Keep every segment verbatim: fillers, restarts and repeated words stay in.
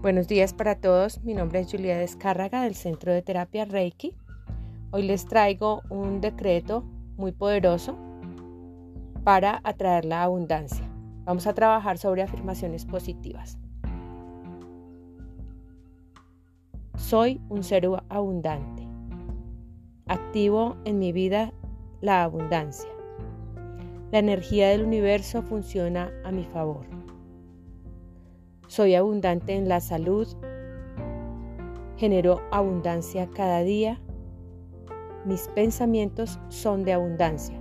Buenos días para todos, mi nombre es Julia Descárraga del Centro de Terapia Reiki. Hoy les traigo un decreto muy poderoso para atraer la abundancia. Vamos a trabajar sobre afirmaciones positivas. Soy un ser abundante. Activo en mi vida la abundancia. La energía del universo funciona a mi favor. Soy abundante en la salud. Genero abundancia cada día. Mis pensamientos son de abundancia.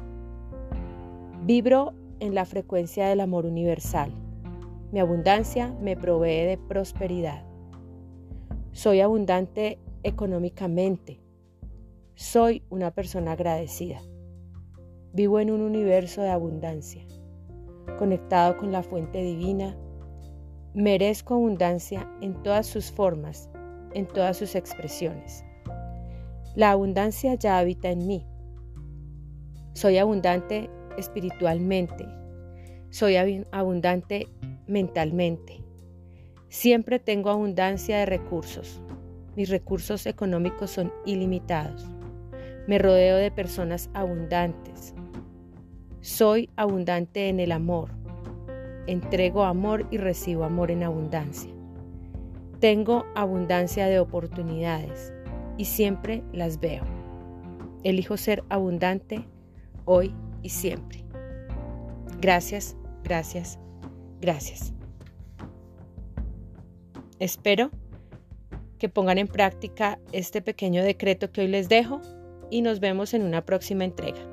Vibro en la frecuencia del amor universal. Mi abundancia me provee de prosperidad. Soy abundante económicamente. Soy una persona agradecida. Vivo en un universo de abundancia, conectado con la fuente divina. Merezco abundancia en todas sus formas, en todas sus expresiones. La abundancia ya habita en mí. Soy abundante espiritualmente. Soy abundante mentalmente. Siempre tengo abundancia de recursos. Mis recursos económicos son ilimitados. Me rodeo de personas abundantes. Soy abundante en el amor. Entrego amor y recibo amor en abundancia. Tengo abundancia de oportunidades y siempre las veo. Elijo ser abundante hoy y siempre. Gracias, gracias, gracias. Espero que pongan en práctica este pequeño decreto que hoy les dejo y nos vemos en una próxima entrega.